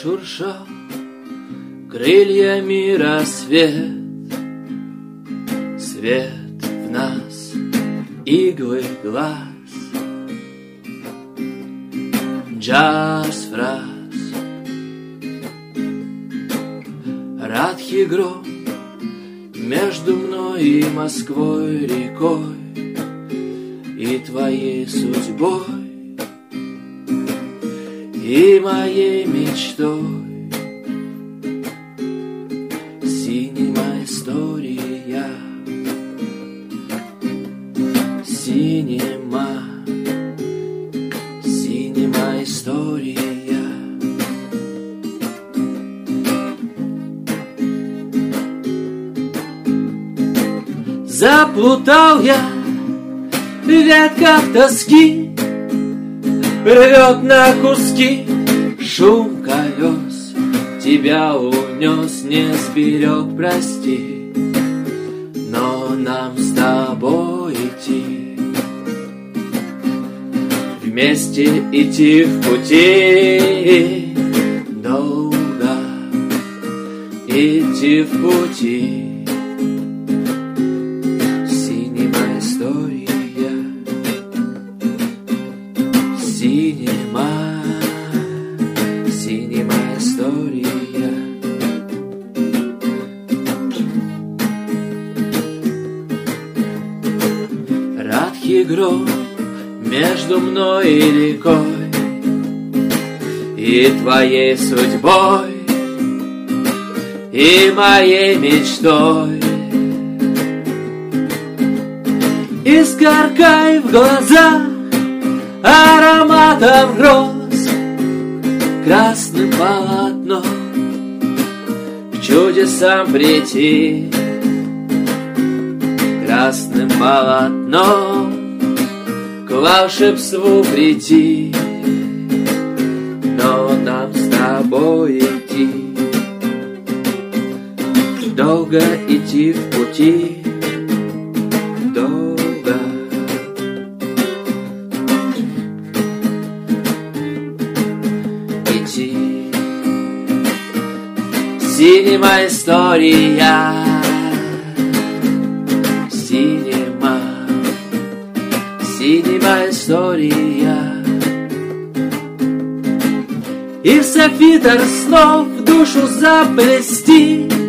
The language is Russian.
Зашуршал крыльями рассвет, свет в нас, иглы глаз, джаз фраз, радхи гром между мной и Москвой рекой и твоей судьбой и моей мечтой. Синема история, синема, синема история. Заплутал я в ветках тоски, рвет на куски шум колес. Тебя унес, не сберег, прости, но нам с тобой идти, вместе идти в пути, долго идти в пути. Синема история, синема, синема история. Радхи гром между мной и рекой и твоей судьбой и моей мечтой. Искоркай в глазах ароматом роз, красным полотном к чудесам прийти, красным полотном к волшебству прийти, но нам с тобой идти, долго идти в пути, долго. Синема история, синема, синема история. И в софитр снов в душу заплести